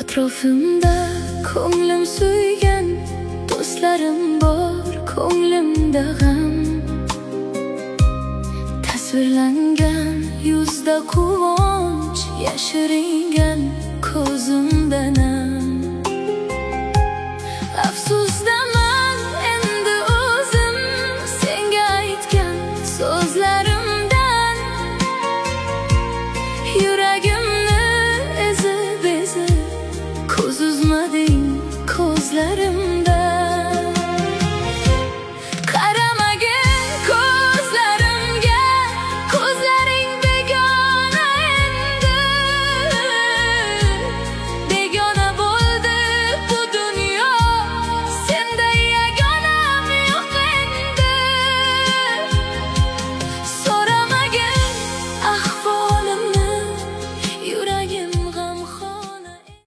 Atrofimda ko'nglim suygan do'stlarim bor, ko'nglimda g'am. Tasvirlangan yuzda quvonch, yashiringan ko'zimda nam. Afsusdaman endi o'zim senga aytgan so'zlarimdan. Yuragimni ezib ko'z uzmading ko'zlarim